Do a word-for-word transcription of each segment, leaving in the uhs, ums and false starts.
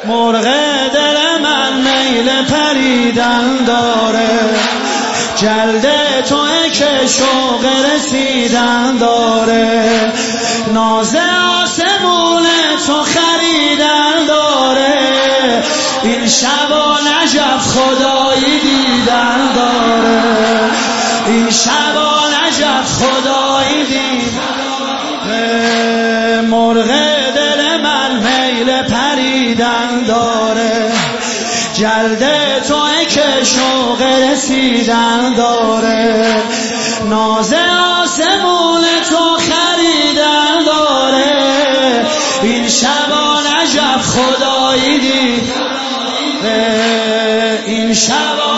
مرغ دل من میل پریدن داره، جلد توئه که شوق رسیدن داره، ناز آسمون تو خریدن داره، این شبا نجف خدایی دیدن داره، این شبا نجف خدایی دیدن داره. مرغ دل من میل پریدن داره، جلد توئه که شوق رسیدن داره، ناز آسمون تو خریدن داره، این شبا نجف خدایی دیدن داره، این شبا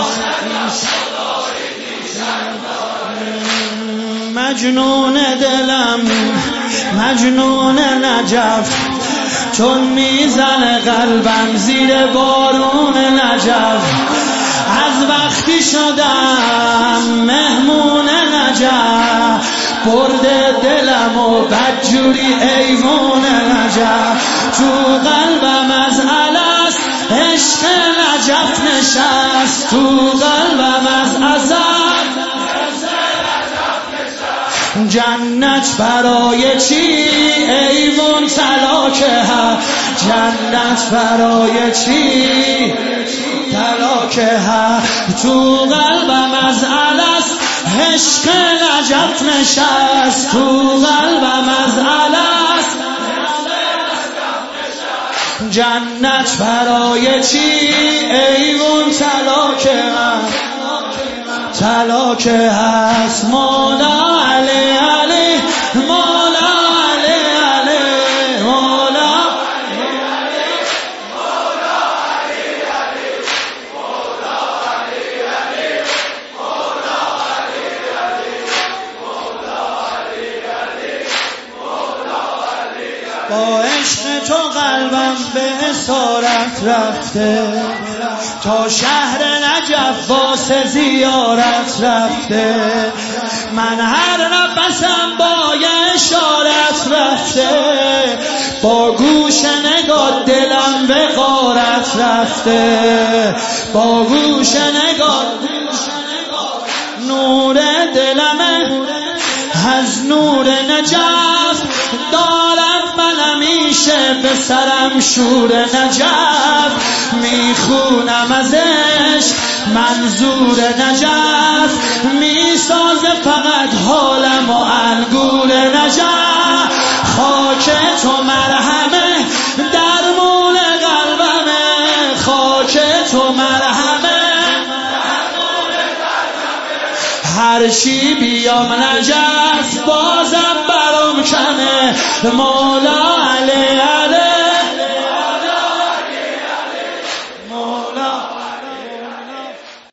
مجنون دلم مجنون نجف، چون میزنه قلبم زیر بارون نجف، از وقتی شدم مهمون نجف، برده دلم و بدجوری ایوون نجف، تو قلبم از الست عشق نجف نشست، تو قلبم از ازل جنت برای چی ایوون طلاکه ها، جنت برای چی طلاکه ها، تو قلبم از الست عشق نجف نشست، تو قلبم از الست جنت برای چی ایوون طلاکه ها، طلاکه هست. مولا علی علی مولا علی علی مولا با عشق تو قلبم به اسارت رفته، تا شهر نجف واسه زیارت رفته، من هر نفسم با یه اشارت رفته، با گوش نگاه دلم به غارت رفته، با گوش نگاه نور دلمه از نور نجف، دارم من همیشه به سرم شور نجف، میخونم از عشق منظور نجف، میسازه فقط حالم و انگور نجف، خاک تو مرهمه درمون قلبمه، خاک تو مرهمه هر چی بیام نجف بازم برام کمه، مولا علی